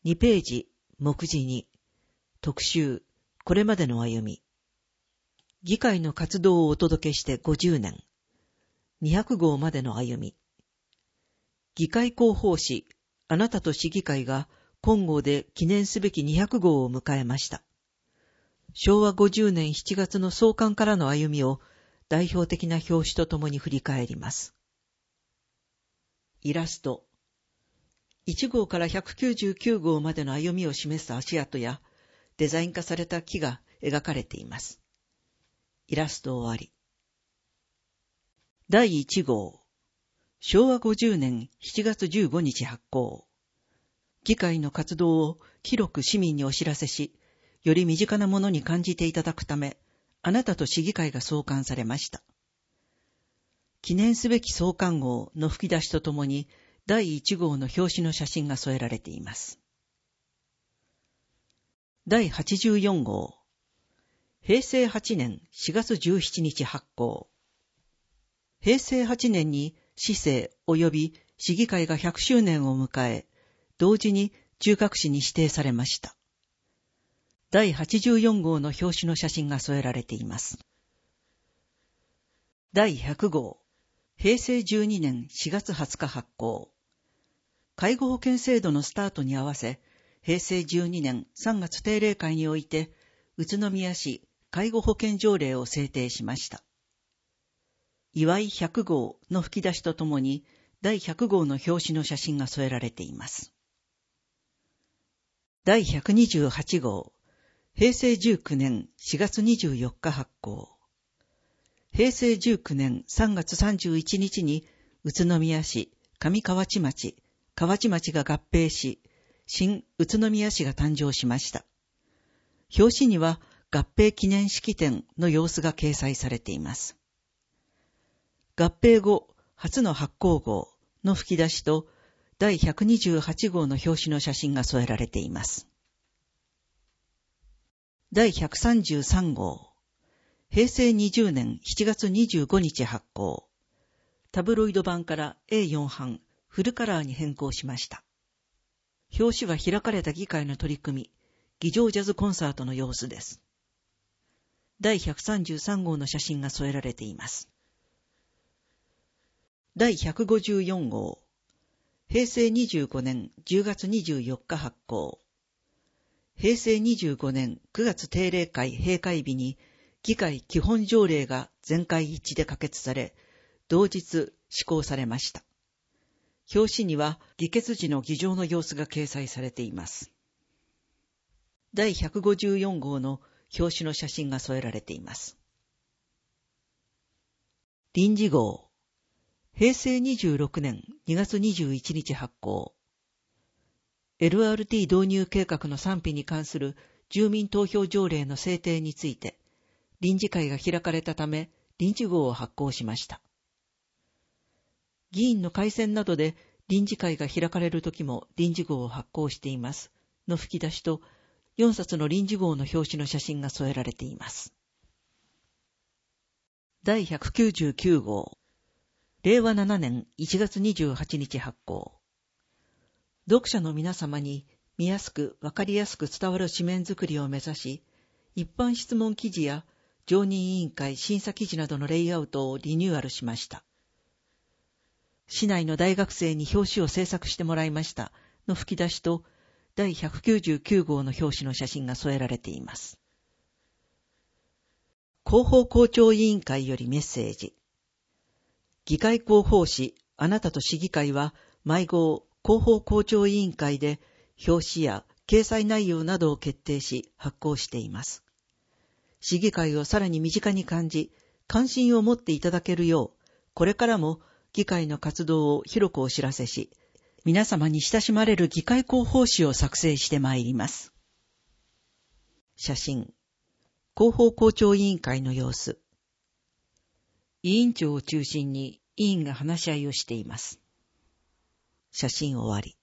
2ページ、目次に、特集、これまでの歩み。議会の活動をお届けして50年。200号までの歩み。議会広報誌、あなたと市議会が今号で記念すべき200号を迎えました。昭和50年7月の創刊からの歩みを代表的な表紙とともに振り返ります。イラスト。1号から199号までの歩みを示す足跡やデザイン化された木が描かれています。イラスト終わり。第1号。昭和50年7月15日発行。議会の活動を広く市民にお知らせし、より身近なものに感じていただくため、あなたと市議会が創刊されました。記念すべき創刊号の吹き出しとともに、第1号の表紙の写真が添えられています。第84号。平成8年4月17日発行。平成8年に市政及び市議会が100周年を迎え、同時に中核誌に指定されました。第84号の表紙の写真が添えられています。第100号。平成12年4月20日発行。介護保険制度のスタートに合わせ、平成12年3月定例会において、宇都宮市介護保険条例を制定しました。祝い100号の吹き出しとともに、第100号の表紙の写真が添えられています。第128号。平成19年4月24日発行。平成19年3月31日に宇都宮市上河内町、河内町が合併し、新宇都宮市が誕生しました。表紙には合併記念式典の様子が掲載されています。合併後初の発行号の吹き出しと第128号の表紙の写真が添えられています。第133号。平成20年7月25日発行。タブロイド版から A4 版フルカラーに変更しました。表紙は開かれた議会の取り組み、議場ジャズコンサートの様子です。第133号の写真が添えられています。第154号。平成25年10月24日発行。平成25年9月定例会閉会日に議会基本条例が全会一致で可決され、同日施行されました。表紙には議決時の議場の様子が掲載されています。第154号の表紙の写真が添えられています。臨時号。平成26年2月21日発行。LRT 導入計画の賛否に関する住民投票条例の制定について、臨時会が開かれたため、臨時号を発行しました。議員の改選などで臨時会が開かれるときも臨時号を発行しています。の吹き出しと、4冊の臨時号の表紙の写真が添えられています。第199号。令和7年1月28日発行。読者の皆様に見やすくわかりやすく伝わる紙面作りを目指し、一般質問記事や常任委員会審査記事などのレイアウトをリニューアルしました。市内の大学生に表紙を制作してもらいましたの吹き出しと、第199号の表紙の写真が添えられています。広報校長委員会よりメッセージ。議会広報誌あなたと市議会は毎号広報校長委員会で表紙や掲載内容などを決定し発行しています。市議会をさらに身近に感じ、関心を持っていただけるよう、これからも議会の活動を広くお知らせし、皆様に親しまれる議会広報誌を作成してまいります。写真。広報校長委員会の様子。委員長を中心に委員が話し合いをしています。写真終わり。